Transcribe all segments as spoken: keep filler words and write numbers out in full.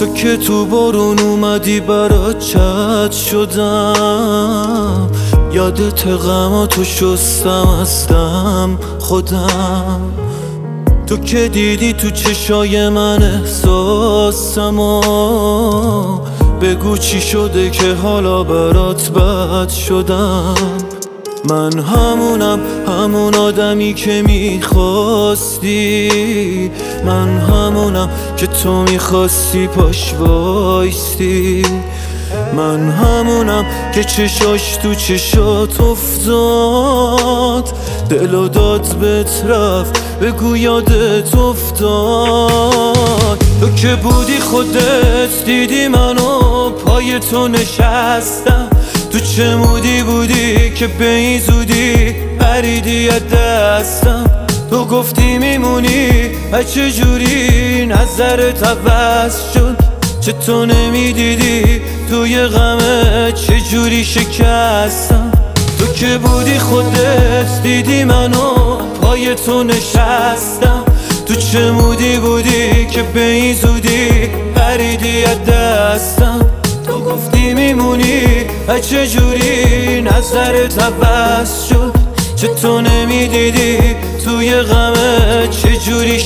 تو که تو بارون اومدی برات چت شدم، یادت غماتو شستم از دم خودم. تو که دیدی تو چشای من احساسمو، بگو چی شده که حالا برات بد شدم. من همونم، همون آدمی که میخواستی، من همونم که تو میخواستی پاش وایستی، من همونم که چشاش تو چشات افتاد، دلو داد بهت رفت بگو یادت افتاد. تو که بودی خودت دیدی منو پای تو نشستم، تو چه مودی بودی که به این زودی پریدی از دستم. تو گفتی میمونی چه جوری نظرت عوض شد، چه تو نمیدیدی توی غمه چه جوری شکستم. تو که بودی خودت دیدی منو پای تو نشستم، تو چه مودی بودی که به این زودی پریدی از دستم. تو گفتی میمونی چه جوری نظرت عوض شد، چه تو نمیدیدی توی غمه چه جوری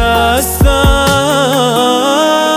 شکستم.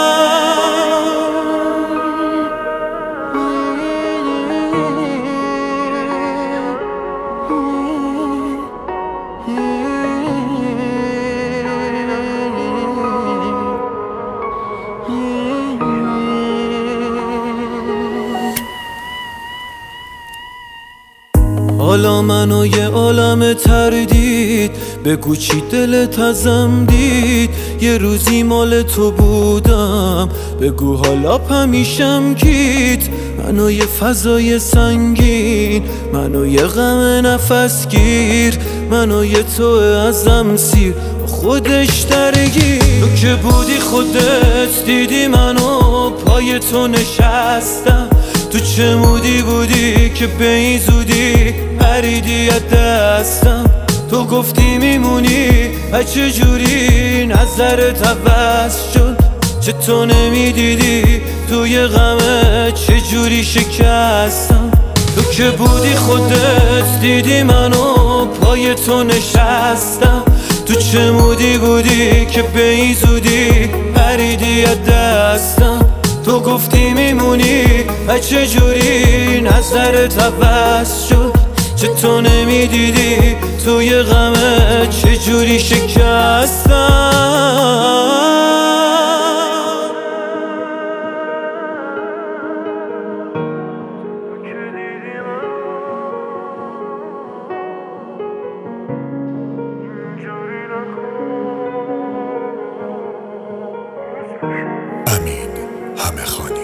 حالا منو یه عالم تردید، بگو چی دلت ازم دید. یه روزی مال تو بودم، بگو حالا همیشم کیت. منو یه فضای سنگین، منو یه غم نفس گیر، منو یه تو ازم سیر خودش درگیر. تو که بودی خودت دیدی منو پای تو نشستم، تو چه مودی بودی که به این زودی پریدی از دستم. تو گفتی میمونی چه جوری نظرت عوض شد، چه تو نمیدیدی توی غمه چه جوری شکستم. تو که بودی خودت دیدی منو پای تو نشستم، تو چه مودی بودی که به این زودی پریدی از دستم. تو گفتی میمونی چه جوری نظرت عوض شد، چه تو نمیدیدی توی غمه چه جوری شکستم. امین همه خانی.